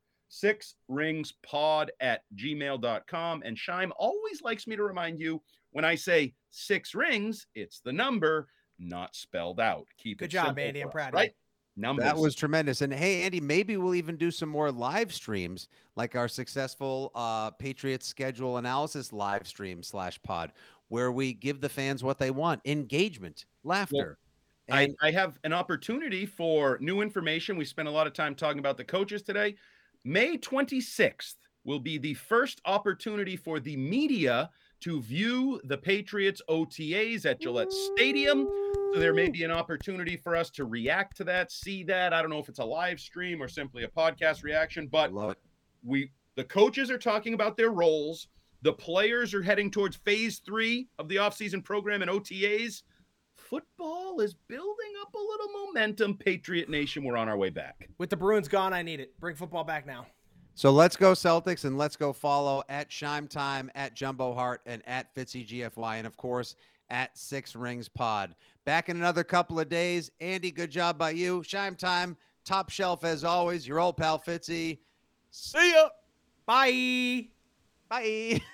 Speaker 10: sixringspod@gmail.com. And Shime always likes me to remind you when I say six rings, it's the number, not spelled out. Keep it
Speaker 8: Good job,
Speaker 10: simple
Speaker 8: Andy. I'm
Speaker 10: for us,
Speaker 8: proud of
Speaker 10: right?
Speaker 8: you.
Speaker 10: Numbers.
Speaker 5: That was tremendous. And hey, Andy, maybe we'll even do some more live streams like our successful Patriots schedule analysis live stream /pod, where we give the fans what they want: engagement, laughter.
Speaker 10: Well, I have an opportunity for new information. We spent a lot of time talking about the coaches today. May 26th will be the first opportunity for the media to view the Patriots OTAs at Gillette Stadium. So there may be an opportunity for us to react to that, see that. I don't know if it's a live stream or simply a podcast reaction, but the coaches are talking about their roles. The players are heading towards phase 3 of the offseason program and OTAs. Football is building up a little momentum. Patriot Nation, we're on our way back.
Speaker 8: With the Bruins gone, I need it. Bring football back now.
Speaker 5: So let's go Celtics, and let's go follow at Shime Time, at Jumbo Hart, and at FitzyGFY, and of course at Six Rings Pod. Back in another couple of days. Andy, good job by you. Shime Time, top shelf as always. Your old pal Fitzy. See ya.
Speaker 8: Bye.
Speaker 5: Bye.